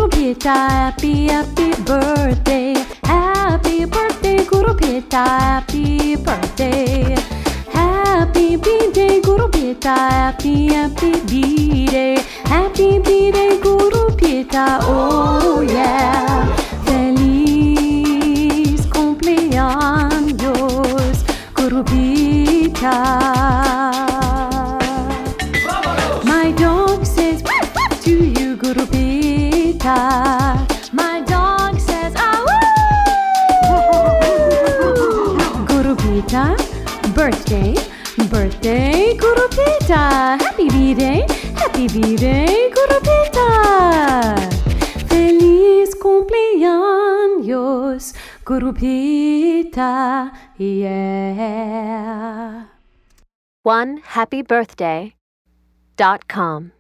Pita, happy birthday. Happy birthday, Guru Pita, happy birthday. Happy B-Day, Guru Pita, happy B-Day. Happy B-Day, Guru Pita, oh yeah. Feliz cumpleaños, Guru Pita. My dog says to you, Guru Pita. My dog says, Guru Pita, birthday, Guru Pita. Happy B-Day, Guru Pita. Feliz cumpleaños, Guru Pita, yeah. OneHappyBirthday.com